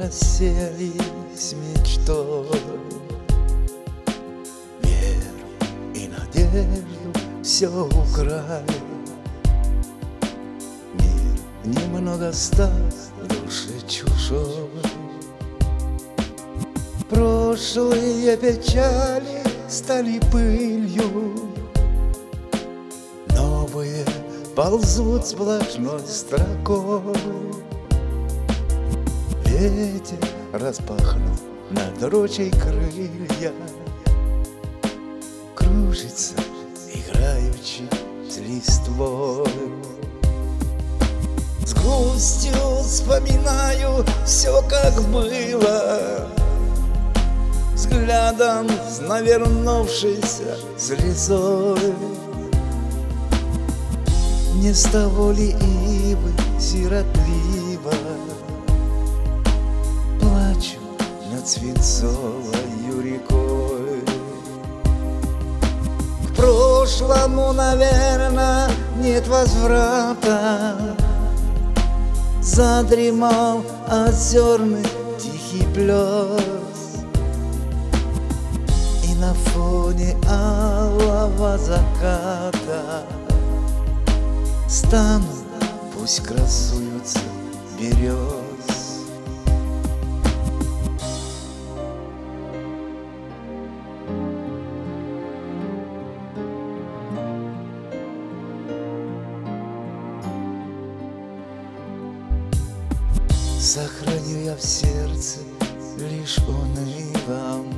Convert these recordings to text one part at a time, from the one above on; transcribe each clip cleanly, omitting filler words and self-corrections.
расселись мечтой. Веру и надежду все украли. Мир немного стал в душе чужой. Прошлые печали стали пылью, новые ползут сплошной строкой. Ветер распахнул над рочей крылья, кружится, играючи с листвой. С грустью вспоминаю все, как было, взглядом с навернувшейся слезой. Не с того ли ивы сиротливо плачу над свинцовою рекой. К прошлому, наверно, нет возврата. Задремал озерный тихий плес, и на фоне алого заката стану, пусть красуются берез. Сохраню я в сердце лишь унывом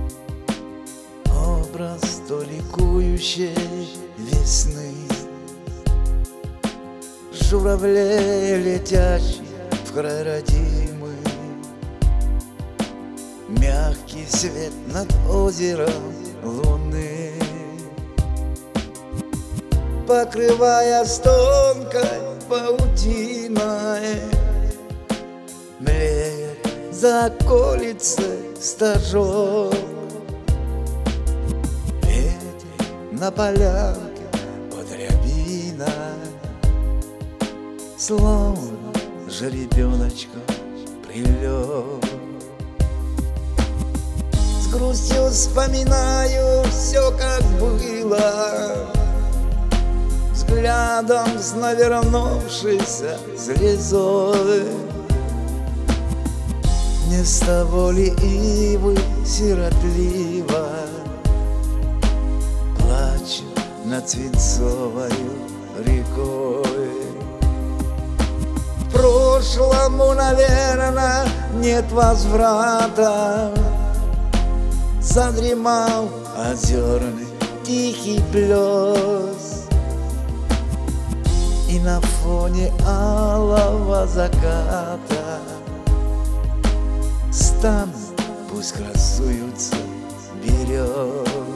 образ то ликующей весны, журавлей, летящих в край родимый, мягкий свет над озером луны, покрывая с тонкой паутиной, млеет за околицей стажок. Ветер на полянке под рябиной словно жеребеночка прилег. С грустью вспоминаю все, как было, взглядом с навернувшейся слезой. Не с того ли ивы сиротливо плачу над свинцовою рекой. К прошлому, наверно, нет возврата. Задремал озерный тихий плес, и на фоне алого заката стану, пусть красуются берез.